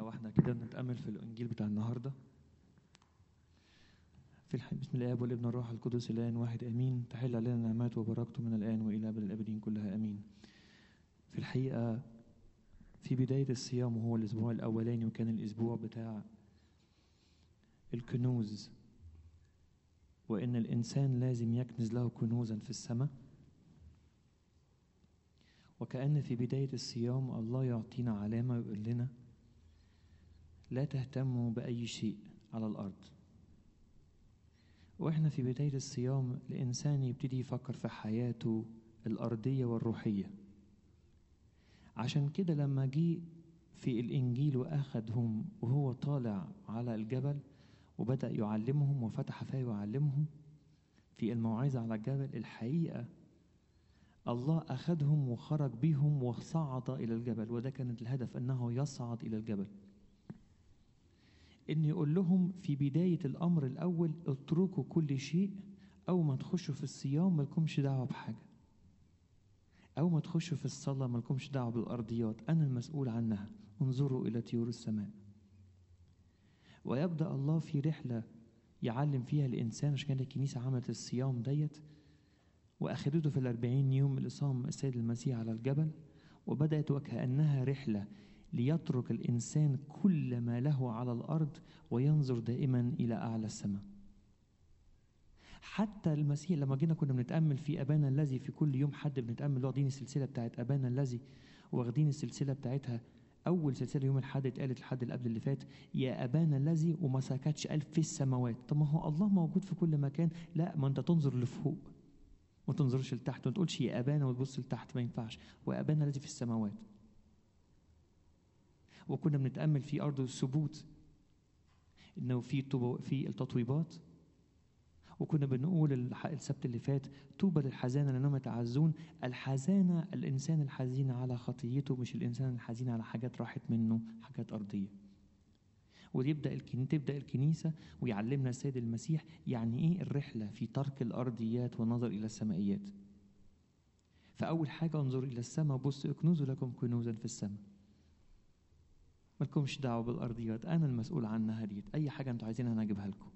واحنا كده نتأمل في الإنجيل بتاع النهاردة. بسم الآب والابن والروح القدس الآن واحد آمين. تحل علينا نعمات وبركته من الآن وإلى أبد الآبدين كلها آمين. في الحقيقة في بداية الصيام وهو الأسبوع الأولاني، وكان الأسبوع بتاع الكنوز، وإن الإنسان لازم يكنز له كنوزا في السماء. وكأن في بداية الصيام الله يعطينا علامة ويقول لنا لا تهتموا بأي شيء على الأرض. وإحنا في بداية الصيام الإنسان يبتدي يفكر في حياته الأرضية والروحية. عشان كده لما جه في الإنجيل وأخذهم وهو طالع على الجبل وبدأ يعلمهم وفتح فاه يعلمهم في الموعظة على الجبل، الحقيقة الله أخذهم وخرج بهم وصعد إلى الجبل، وده كانت الهدف، أنه يصعد إلى الجبل، إن يقول لهم في بداية الأمر الأول اتركوا كل شيء. أو ما تخشوا في الصيام ملكمش دعوة بحاجة، أو ما تخشوا في الصلاة ملكمش دعوة بالأرضيات، أنا المسؤول عنها. انظروا إلى طيور السماء. ويبدأ الله في رحلة يعلم فيها الإنسان. عشان كده الكنيسة عملت الصيام ديت وأخذته في 40 يوم اللي صام السيد المسيح على الجبل، وبدأت وكأنها رحلة ليترك الإنسان كل ما له على الأرض وينظر دائما إلى أعلى السماء. حتى المسيح لما جينا كنا بنتأمل في أبانا الذي، في كل يوم حد بنتأمل، واخدين السلسلة بتاعت أبانا الذي، واخدين السلسلة بتاعتها أول سلسلة يوم الحد اتقالت الحد اللي قبل اللي فات يا أبانا الذي، وما سكتش قال في السماوات. طب ما هو الله موجود في كل مكان. لا، ما أنت تنظر لفوق ما تنظرش لتحت، ما تقولش يا أبانا وتبص لتحت، ما ينفعش. وأبانا الذي في السماوات. وكنا بنتأمل في أرض الثبوت إنه في التطويبات. وكنا بنقول السبت اللي فات طوبى للحزانة لأنهم يتعزون. الحزانة الإنسان الحزين على خطيته، مش الإنسان الحزين على حاجات راحت منه، حاجات أرضية. تبدأ الكنيسة ويعلمنا السيد المسيح يعني إيه الرحلة في ترك الأرضيات والنظر إلى السمائيات. فأول حاجة انظر إلى السماء، بص اكنزوا لكم كنوزا في السماء، مالكمش دعوة بالأرضيات، أنا المسؤول عنها ديت. أي حاجة أنتوا عايزينها أنا أجيبها لكم.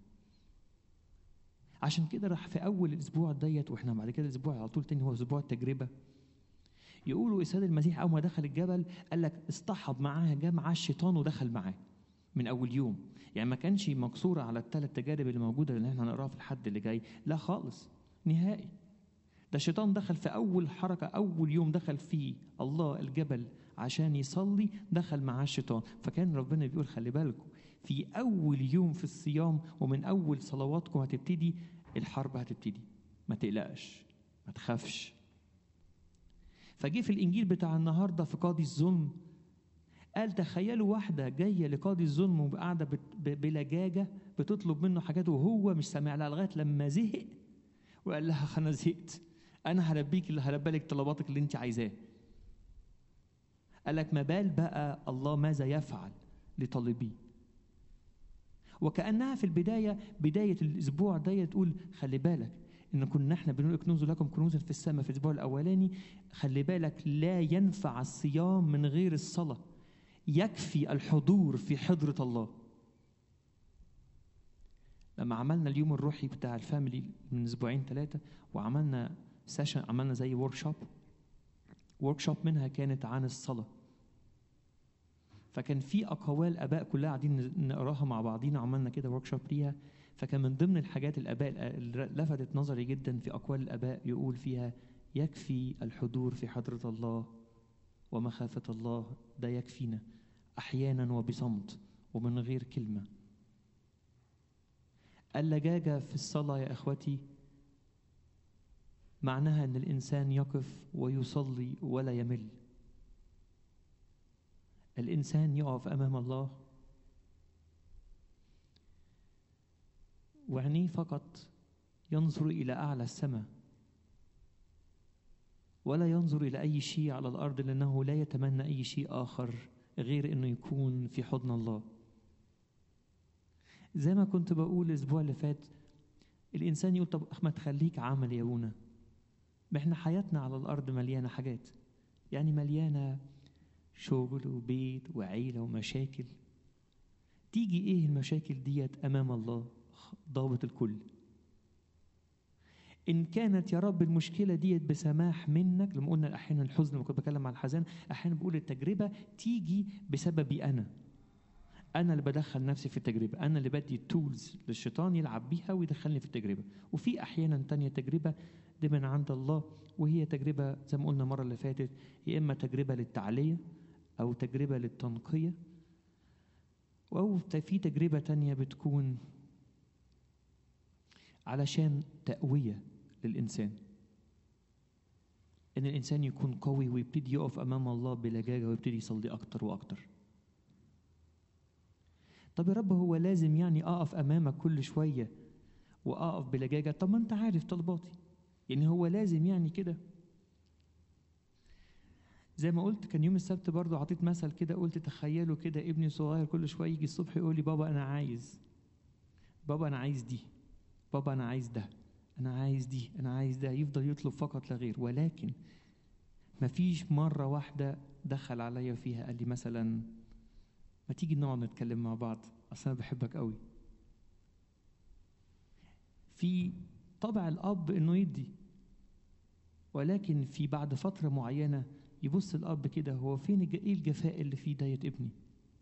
عشان كده راح في أول الأسبوع ديت، وإحنا بعد كده الأسبوع على طول تاني هو أسبوع التجربة. يقولوا السيد المسيح أول ما دخل الجبل قال لك اصطحب معاه جمع الشيطان ودخل معاه من أول يوم. يعني ما كانش مقصورة على الثلاث تجارب اللي موجودة اللي احنا هنقراها في الحد اللي جاي، لا خالص نهائي. ده الشيطان دخل في أول حركة، أول يوم دخل فيه الله الجبل عشان يصلي، دخل معاه الشيطان. فكان ربنا بيقول خلي بالكم في أول يوم في الصيام ومن أول صلواتكم هتبتدي الحرب، هتبتدي، ما تقلقش ما تخافش. فجي في الإنجيل بتاع النهاردة في قاضي الظلم قال تخيلوا واحدة جاية لقاضي الظلم وقاعدة بلجاجة بتطلب منه حاجات وهو مش سامع لها، لغاية لما زهق وقال لها أنا زهقت، أنا هلبيك اللي هلبالك طلباتك اللي أنت عايزاه. قال لك ما بال بقى الله ماذا يفعل لطالبيه. وكأنها في بداية الأسبوع ده تقول خلي بالك إن كنا احنا بنقول اكنزوا لكم كنوزا في السماء في الأسبوع الأولاني. خلي بالك لا ينفع الصيام من غير الصلاة، يكفي الحضور في حضرة الله. لما عملنا اليوم الروحي بتاع الفاميلي من أسبوعين 3 وعملنا سيشن، عملنا زي وركشوب منها كانت عن الصلاة. فكان في أقوال آباء كلها قاعدين نقراها مع بعضينا، عملنا كده وركشوب ليها. فكان من ضمن الحاجات الآباء اللي لفتت نظري جدا في أقوال الآباء يقول فيها يكفي الحضور في حضرة الله ومخافة الله، ده يكفينا أحيانا وبصمت ومن غير كلمة. اللجاجة في الصلاة يا أخوتي معناها أن الإنسان يقف ويصلي ولا يمل. الإنسان يقف أمام الله وعينيه فقط ينظر إلى أعلى السماء ولا ينظر إلى أي شيء على الأرض، لأنه لا يتمنى أي شيء آخر غير أنه يكون في حضن الله. زي ما كنت بقول الأسبوع اللي فات، الإنسان يقول طب ما تخليك عمل يا أبونا، ما احنا حياتنا على الأرض مليانة حاجات، يعني مليانة شغل وبيت وعيلة ومشاكل. تيجي ايه المشاكل ديت امام الله ضابط الكل. ان كانت يا رب المشكله ديت بسماح منك، لما قلنا احيانا الحزن، لما كنت بتكلم عن الحزن احيانا بقول التجربه تيجي بسببي انا اللي بدخل نفسي في التجربه، انا اللي بدي التولز للشيطان يلعب بيها ويدخلني في التجربه. وفي احيانا تانية تجربه دي من عند الله، وهي تجربه زي ما قلنا المره اللي فاتت، يا اما تجربه للتعليه او تجربه للتنقيه، او في تجربه تانية بتكون علشان تقويه للانسان، ان الانسان يكون قوي ويبتدي يقف امام الله بلجاجه ويبتدي يصلي اكتر واكتر. طب يا رب هو لازم يعني اقف امامك كل شويه واقف بلجاجه؟ طب ما انت عارف طلباتي، يعني هو لازم يعني كده؟ زي ما قلت كان يوم السبت برضو عطيت مثل كده، قلت تخيلوا كده ابني صغير كل شويه يجي الصبح يقول لي بابا انا عايز، بابا انا عايز دي، بابا انا عايز ده، انا عايز دي، انا عايز ده، يفضل يطلب فقط لا غير. ولكن مفيش مره واحده دخل عليا فيها قال لي مثلا ما تيجي نقعد نتكلم مع بعض، اصل انا بحبك قوي. في طبع الاب انه يدي، ولكن في بعد فتره معينه يبص الاب كده، هو فين ايه الجفاء اللي فيه ديت ابني؟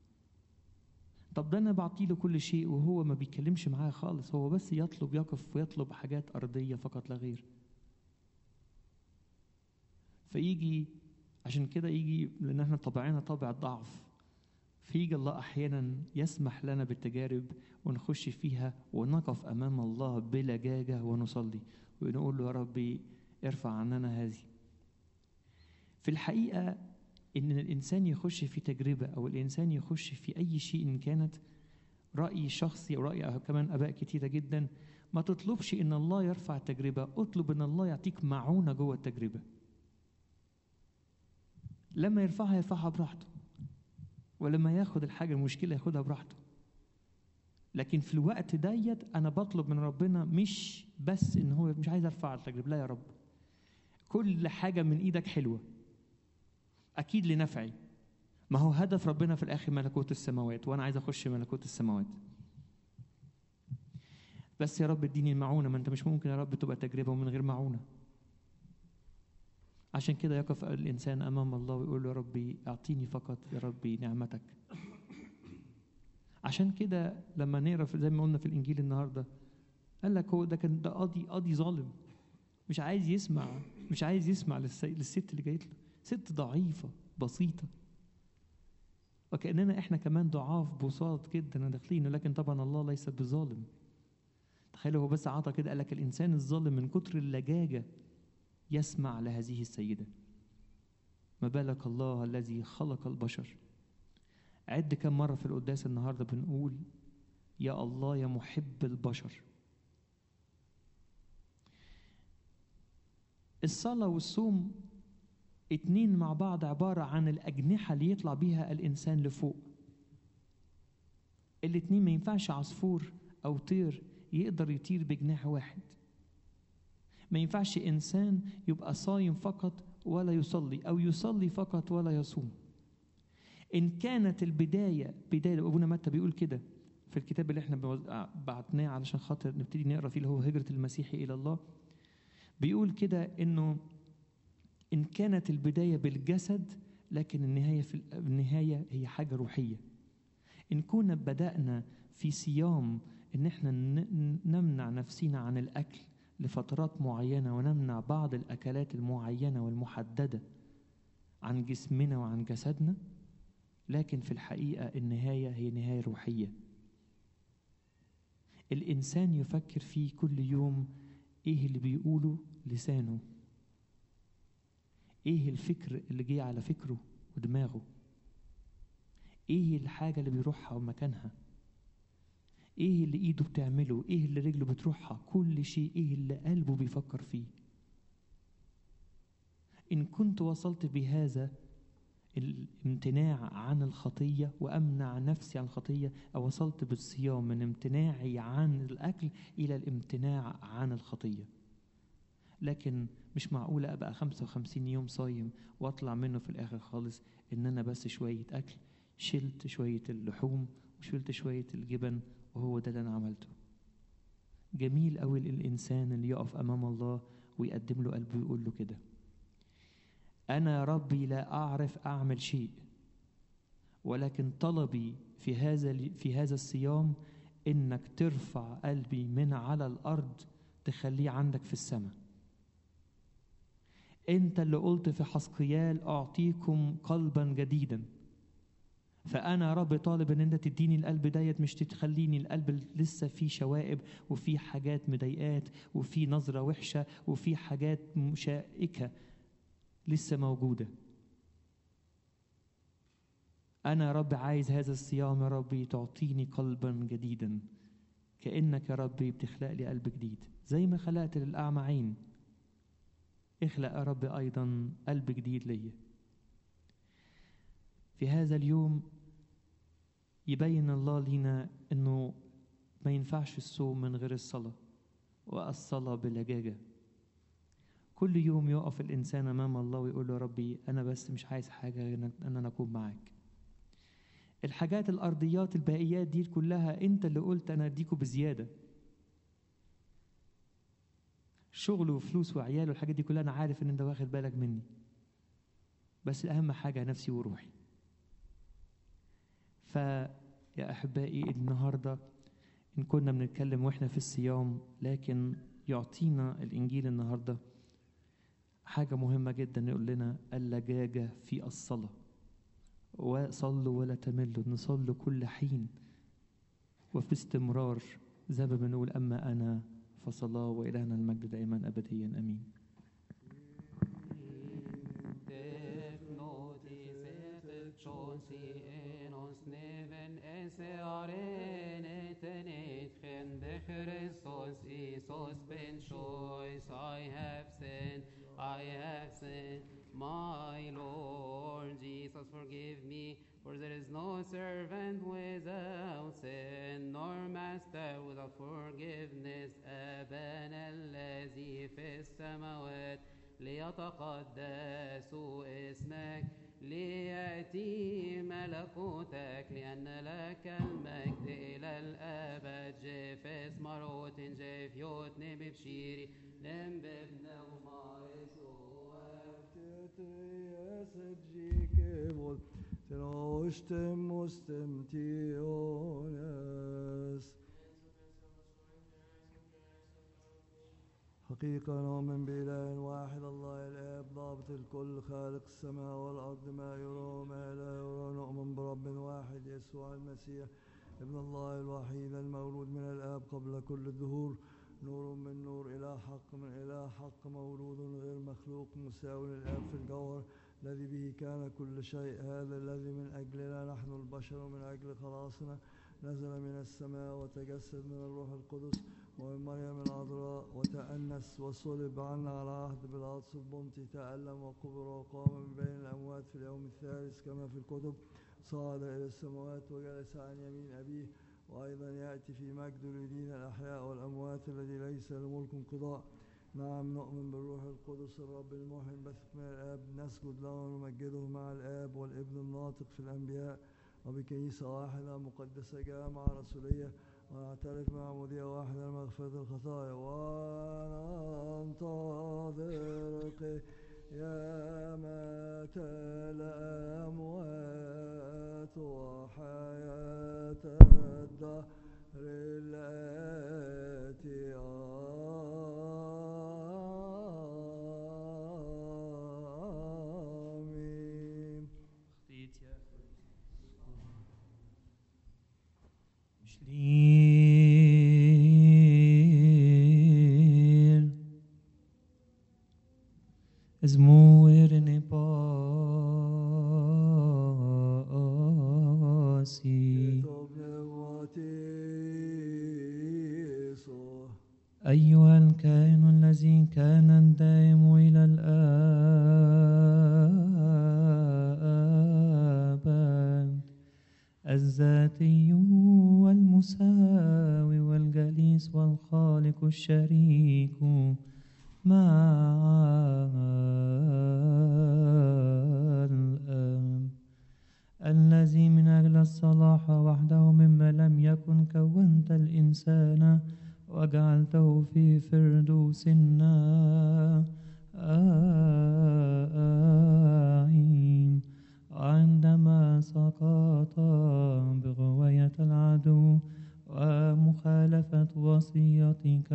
طب ده انا بعطيله كل شيء وهو ما بيتكلمش معايا خالص، هو بس يطلب، يقف ويطلب حاجات ارضيه فقط لا غير. فيجي عشان كده يجي، لان احنا طبعنا طبع الضعف، فيجي الله احيانا يسمح لنا بالتجارب ونخش فيها ونقف امام الله بلجاجه ونصلي ونقول له يا ربي ارفع عننا هذه. في الحقيقه ان الانسان يخش في تجربه او الانسان يخش في اي شيء ان كانت، رايي شخصي او راي كمان اباء كتيره جدا، ما تطلبش ان الله يرفع التجربه، اطلب ان الله يعطيك معونه جوه التجربه. لما يرفعها براحته، ولما ياخد الحاجه المشكله ياخدها براحته. لكن في الوقت ديت انا بطلب من ربنا مش بس ان هو مش عايز ارفع التجربه، لا يا رب كل حاجه من ايدك حلوه اكيد لنفعي، ما هو هدف ربنا في الاخر ملكوت السماوات، وانا عايز اخش ملكوت السماوات. بس يا رب اديني المعونه، ما انت مش ممكن يا رب تبقى تجربه ومن غير معونه. عشان كده يقف الانسان امام الله ويقول له يا ربي اعطيني فقط يا ربي نعمتك. عشان كده لما نقرا زي ما قلنا في الانجيل النهارده، قال لك هو ده كان ده قاضي ظالم، مش عايز يسمع للست اللي جايت له، ست ضعيفه بسيطه، وكأننا احنا كمان ضعاف بساط جدا داخلين، لكن طبعا الله ليس بظالم. تخيلوا هو بس عطى كده، قال لك الانسان الظالم من كتر اللجاجه يسمع لهذه السيده، ما بالك الله الذي خلق البشر. عد كم مره في القداس النهارده بنقول يا الله يا محب البشر. الصلاه والصوم اتنين مع بعض عباره عن الاجنحه اللي يطلع بيها الانسان لفوق. الاتنين ما ينفعش عصفور او طير يقدر يطير بجناح واحد. ما ينفعش انسان يبقى صايم فقط ولا يصلي، او يصلي فقط ولا يصوم. ان كانت البدايه ابونا متى بيقول كده في الكتاب اللي احنا بعتناه علشان خاطر نبتدي نقرا فيه، اللي هو هجره المسيحي الى الله، بيقول كده انه ان كانت البدايه بالجسد، لكن النهايه هي حاجه روحيه. ان كنا بدانا في صيام ان احنا نمنع نفسينا عن الاكل لفترات معينه، ونمنع بعض الاكلات المعينه والمحدده عن جسمنا وعن جسدنا، لكن في الحقيقه النهايه هي نهايه روحيه. الانسان يفكر فيه كل يوم ايه اللي بيقوله لسانه، ايه الفكر اللي جه على فكره ودماغه، ايه الحاجه اللي بيروحها ومكانها، ايه اللي ايده بتعمله، ايه اللي رجله بتروحها، كل شيء ايه اللي قلبه بيفكر فيه. ان كنت وصلت بهذا الامتناع عن الخطية وامنع نفسي عن الخطية، او وصلت بالصيام من امتناعي عن الاكل الى الامتناع عن الخطية. لكن مش معقولة ابقى 55 يوم صايم واطلع منه في الاخر خالص ان انا بس شوية اكل، شلت شوية اللحوم وشلت شوية الجبن، وهو ده اللي أنا عملته. جميل قوي الإنسان اللي يقف أمام الله ويقدم له قلبه ويقول له كده: أنا يا ربي لا أعرف أعمل شيء، ولكن طلبي في هذا الصيام إنك ترفع قلبي من على الأرض تخليه عندك في السماء. أنت اللي قلت في حسقيال: أعطيكم قلبا جديدا. فأنا يا رب طالب إن أنت تديني القلب ديت، مش تخليني القلب لسه فيه شوائب وفيه حاجات مضايقات وفيه نظرة وحشة وفيه حاجات شائكة لسه موجودة. أنا يا رب عايز هذا الصيام يا رب تعطيني قلبا جديدا، كأنك يا رب بتخلق لي قلب جديد زي ما خلقت للأعمى عين. اخلق يا رب أيضا قلب جديد ليا. في هذا اليوم يبين الله لينا إنه ما ينفعش الصوم من غير الصلاة، والصلاة بلجاجة. كل يوم يقف الإنسان أمام الله ويقول له: يا ربي أنا بس مش عايز حاجة غير أن أنا أكون معاك. الحاجات الأرضيات الباقيات دي كلها أنت اللي قلت أنا أديكوا بزيادة. شغل وفلوس وعيال والحاجات دي كلها أنا عارف إن أنت واخد بالك مني، بس أهم حاجة نفسي وروحي. فيا أحبائي النهاردة إن كنا بنتكلم وإحنا في الصيام، لكن يعطينا الإنجيل النهاردة حاجة مهمة جدا، يقول لنا اللجاجة في الصلاة. وصلوا ولا تملوا، نصلي كل حين وفي استمرار زي ما بنقول: أما أنا فصلاة، وإلهنا المجد دائما أبديا آمين. I have sinned, my Lord Jesus, forgive me, for there is no servant without sin, nor master without forgiveness. أبانا الذي في السماوات ليتقدس اسمك، ليأتي ملكوتك، لأن لك المجد إلى الأبد. جفس مروت جفيوت نبشيري نببنا وما تنوشتم مستمتعونس. حقيقة نؤمن بإله واحد الله الآب ضابط الكل خالق السماء والأرض، ما يرى وما لا يرى. نؤمن برب واحد يسوع المسيح ابن الله الوحيد المولود من الآب قبل كل الدهور، نور من نور، إله حق من إله حق، مولود غير مخلوق، مساوي للآب في الجوهر، الذي به كان كل شيء. هذا الذي من أجلنا نحن البشر ومن أجل خلاصنا نزل من السماء وتجسد من الروح القدس ومن مريم العذراء، وتأنس وصلب عنا على عهد بيلاطس البنطي، تألم وقبر وقام من بين الأموات في اليوم الثالث كما في الكتب، صعد إلى السماوات وجلس عن يمين أبيه، وأيضا يأتي في مجد ليدين الأحياء والأموات الذي ليس لملك انقضاء. نعم نؤمن بالروح القدس الرب المحيي البثق من الآب، نسجد له ونمجده مع الآب والابن الناطق في الأنبياء، وبكنيسة واحدة مقدسة جامعة رسولية، ونعترف بمعمودية واحدة لمغفرة الخطايا، وننتظر قيامة الأموات وحياة الدهر التي آمين. شليل ازمورني باسي أيها الكائن الذي كان الدائم إلى الآباد، الذاتي والمساوي والجليس والخالق الشريك مع الآب، الذي من أجل الصلاح وحده من وصيتك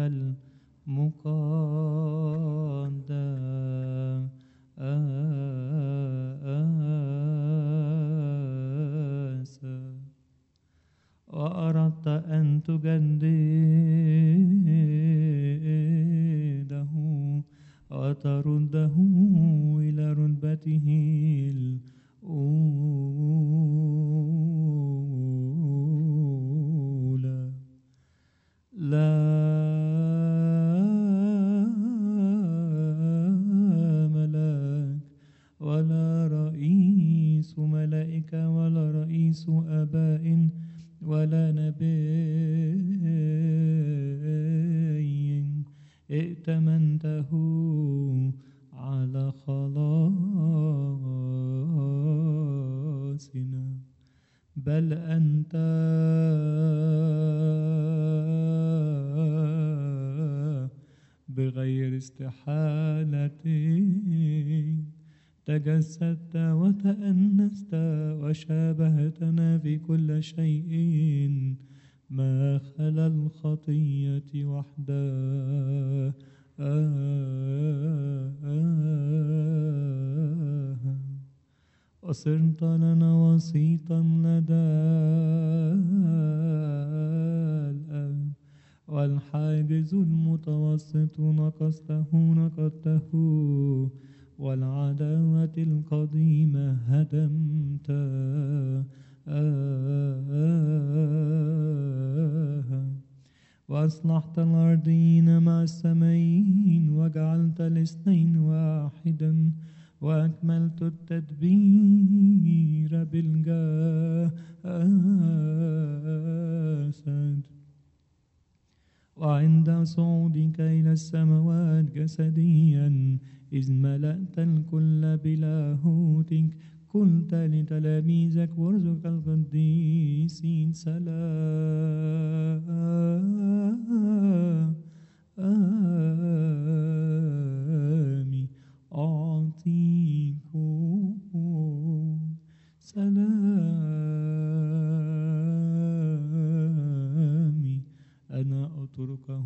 المقدسة، وأردت أن تجدده وترده إلى رتبته الأولى. لا ملاك ولا رئيس ملائكة ولا رئيس آباء ولا نبي ائتمنته على خلاصنا، بل أنت بغير استحالة تجسدت وتأنست وشابهتنا في كل شيء ما خلا الخطية وحدها. وصرت لنا وسيطا لدى الآب، والحاجز المتوسط نقضته، والعداوة القديمة هدمتها، وأصلحت الأرضين مع السمايين، وجعلت الاثنين واحدا، وأكملت التدبير بالجسد. وعند صعودك إلى السماوات جسديا، إذ ملأت الكل بلاهوتك، قلت لتلاميذك وارزق القديسين سلامي أعطيكم، سلامي أنا أتركه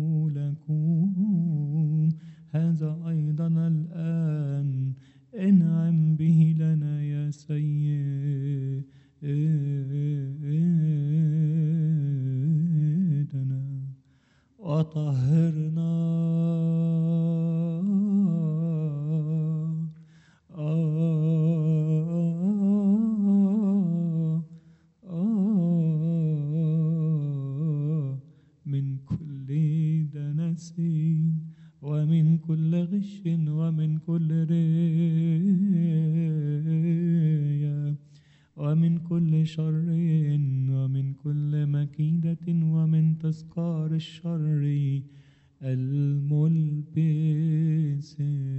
لكم، هذا أيضا الآن انعم به لنا يا سيدنا، وطهرنا من كل دنس ومن كل غش ومن كل رياء ومن كل شر ومن كل مكيدة ومن تذكار الشر الملبس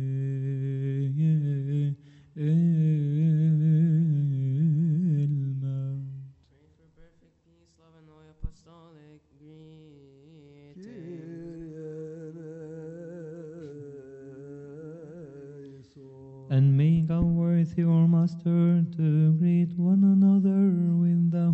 الموت. Pray for perfect peace, love, and holy apostolic greeting. And make us worthy, our Master, to greet one another with the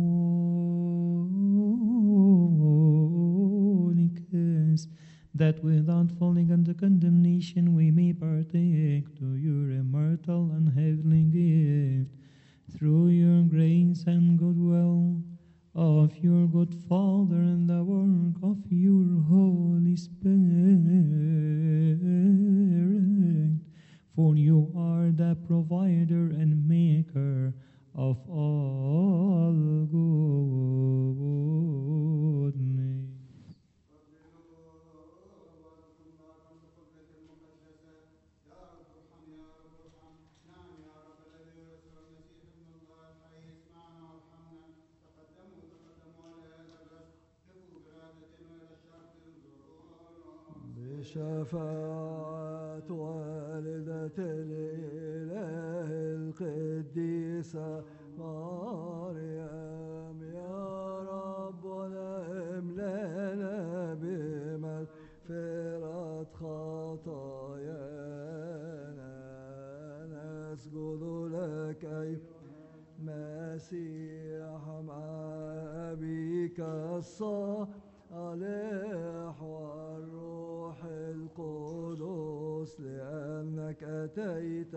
holy kiss, that without falling into condemnation we may partake to your immortal and heavenly gift, through your grace and goodwill of your good Father and the work of your Holy Spirit. For you are the provider and maker of all goodness. بشفاعة والدة الإله القديسة مريم، يا ربنا املأنا بمغفرة خطايانا، نسجد لك أيها المسيح مع أبيك الصالح الإح والروح القدس لأنك أتيت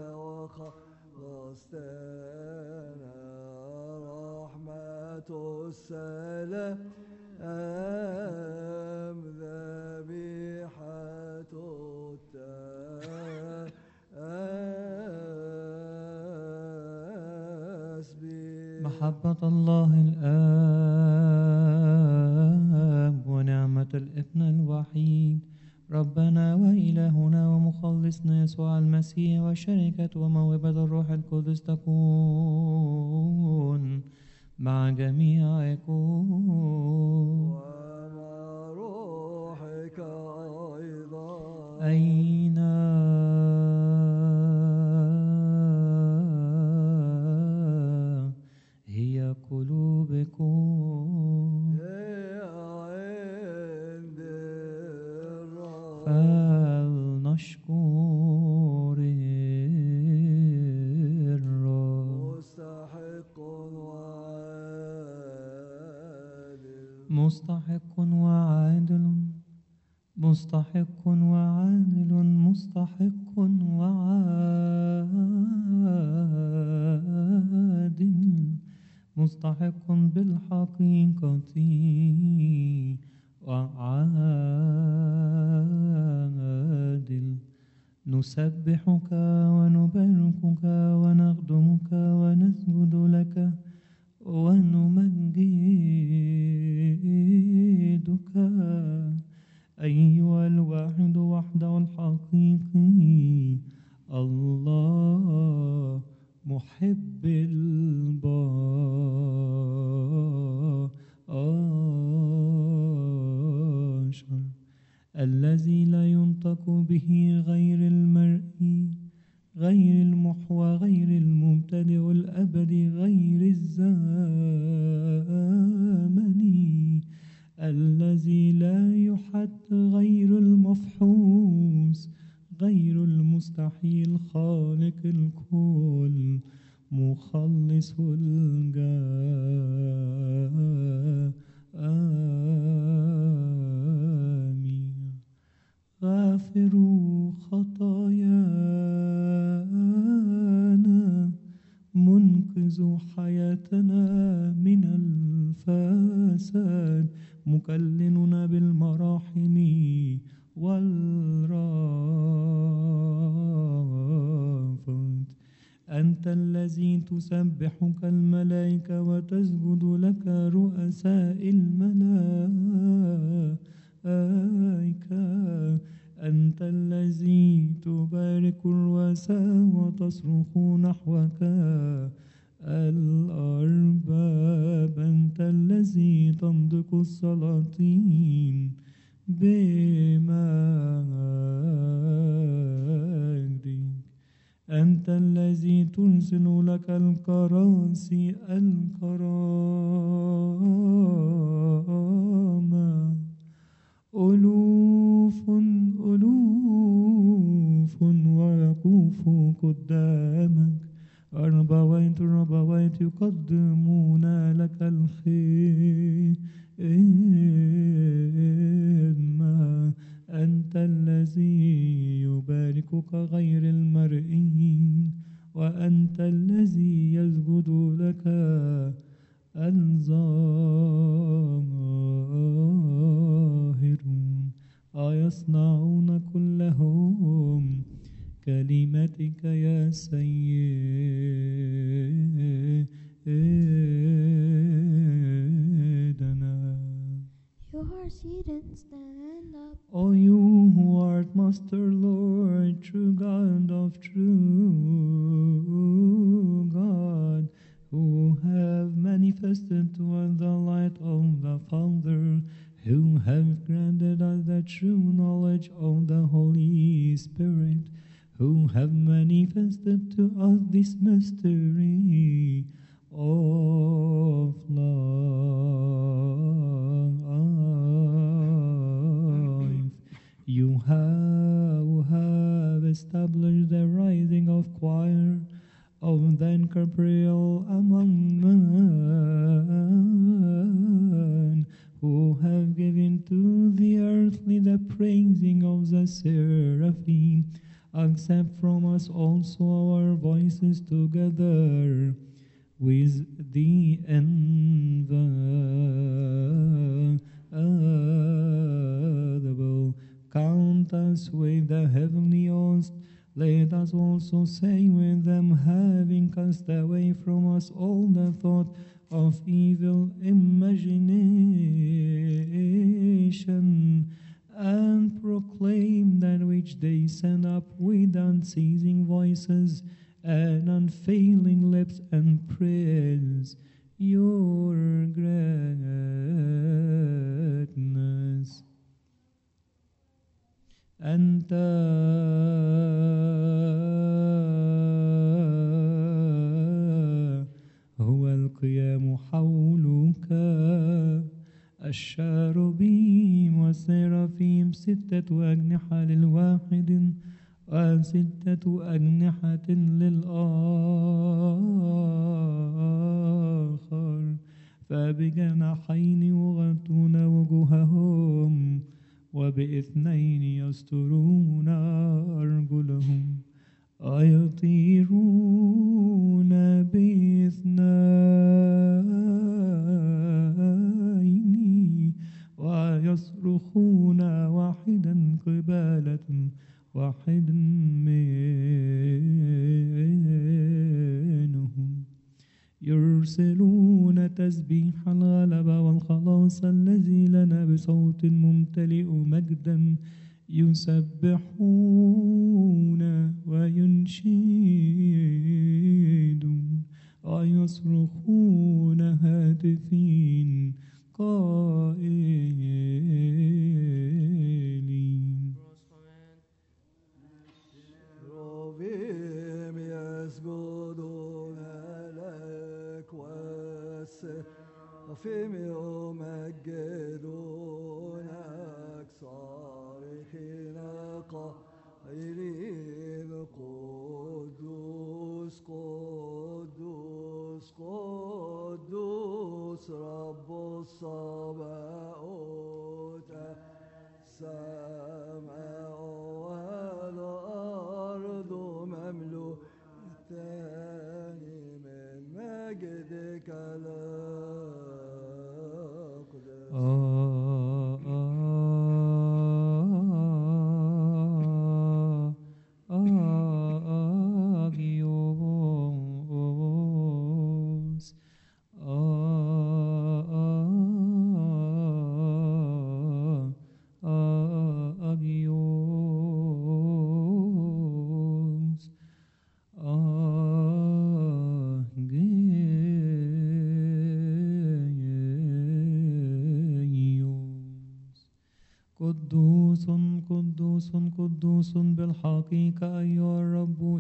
وخلصتنا رحمة السلام ذبيحة التسبيح. محبة الله الآب ونعمة الابن الوحيد ربنا وإلهنا ومخلصنا يسوع المسيح وشركة وموهبة الروح القدس تكون مع جميعكم ومع روحك أيضا. أين هي قلوبكم هي عند الرب فلنشكر الرب مستحق وعادل مستحق وعادل مستحق وعادل مستحق بالحقيقة وعادل نسبحك ونباركك ونخدمك ونسجد لك ونمجدك أيها الواحد وحده الحقيقي الله محب البشر الذي لا ينطق به غير المرئي غير المحوى غير المبتدئ الأبدي غير الزمني الذي لا يحد غير المفحوص غير المستحيل خالق الكل مخلص آمين غافر خطايانا منقذ حياتنا من الفساد مكللنا بالمراحم والرافات أنت الذي تسبحك الملائكة وتسجد لك رؤساء الملائكة أنت الذي تبارك الرؤساء وتصرخ نحوك الأرباب أنت الذي تنطق السلاطين بمجدك أنت الذي ترسل لك الكراسي الكرامة ألوف ألوف ويقوف قدامك ربوات يقدمون لك الخدمة أنت الذي يباركك غير المرئيين وأنت الذي يسجد لك الظاهرون أيصنعون كلهم كلمتك يا سيدنا. You are seated, stand up. O you who art Master Lord, true God of true God, who have manifested to us the light of the Father, who have granted us the true knowledge of the Holy Spirit, who have manifested to us this mystery of life. You have established the rising of choir of the incorporeal among men, who have given to praising of the seraphim. Accept from us also our voices together with the inviolable. Count us with the heavenly host. Let us also say with them, having cast away from us all the thought of evil imagination, and proclaim that which they send up with unceasing voices and unfailing lips, and praise your greatness. أنت هو القيام حولك، الشاربيم والسرافيم 6 أجنحة للواحد و6 أجنحة للآخر، فبجناحين يغطون وجوههم وب2 يسترون أرجلهم، يطيرون ب2 ويصرخون واحدا قبالة واحد منهم، يرسلون تسبيح الغلبة والخلاص الذي لنا بصوت ممتلئ مجدا، يسبحون وينشدون ويصرخون هاتفين قائلين. ربهم يسجدون لك والسرافيم يمجدونك صارخين قائلين قدوس قدوس قدوس رب الصباؤوت، السماء والأرض مملوءتان من مجدك الأقدس. قدوس قدوس قدوس بالحقيقة أيها الرب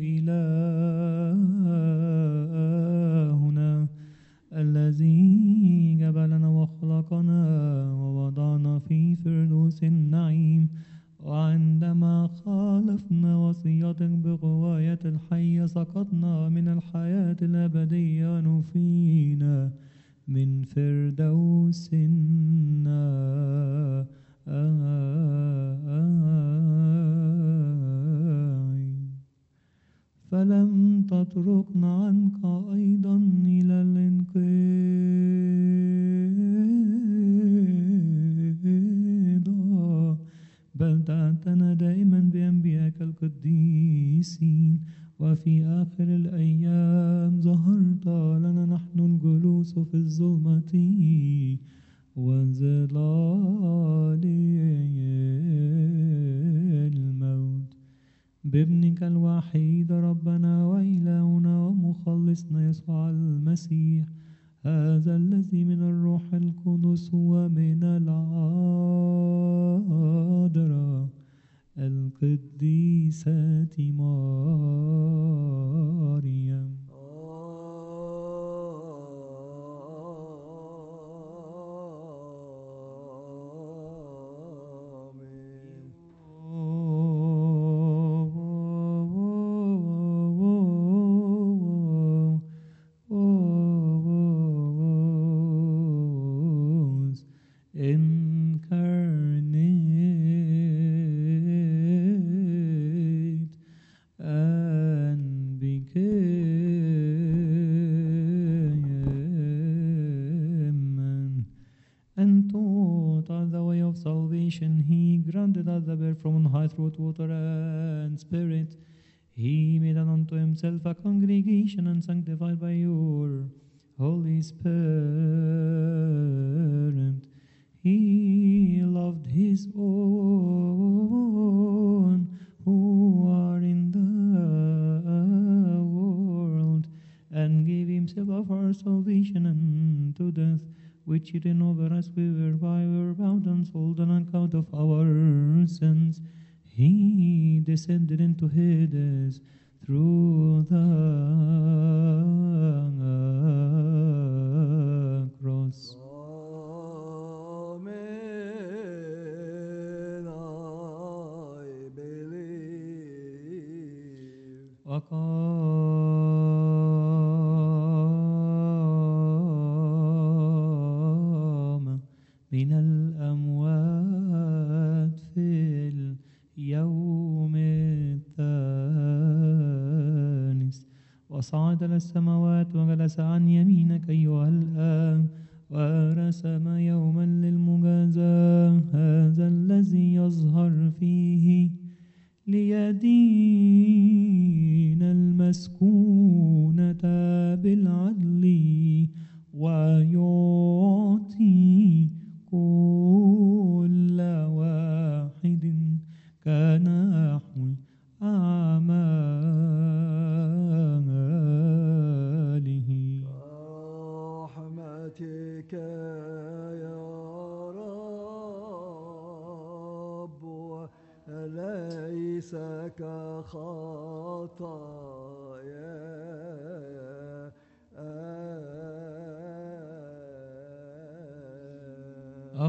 إلهنا، الذي جبلنا وخلقنا ووضعنا في فردوس النعيم، وعندما خالفنا وصيتك بغواية الحية سقطنا من الحياة الأبدية ونفينا من فردوس النعيم. فلم تتركنا عنك أيضا إلى الانقضاء، بل دعتنا دائما بأنبيائك القديسين، وفي آخر الأيام ظهرت لنا نحن الجلوس في الظلمة وظلال الموت بابنك الوحيد ربنا وإلهنا ومخلصنا يسوع المسيح، هذا الذي من الروح القدس ومن العذراء القديسة مريم. counted as the bird from on high through water and spirit. He made unto himself a congregation and sanctified by your Holy Spirit. He loved his own who are in the world, and gave himself up for our salvation unto death, which he reigned over us, whereby we were bound and sold on account of our sins. He descended into Hades through the cross. Amen. I believe. وقام من الأموات في اليوم الثالث، وصعد إلى السماوات وجلس عن يمينك أيها الآب، ورسم يوما للمجازاة، هذا الذي يظهر فيه ليدين المسكونة بالعدل ويعطي كل واحد كنحو أعماله. رحمتك يا رب، وليس كخطايانا.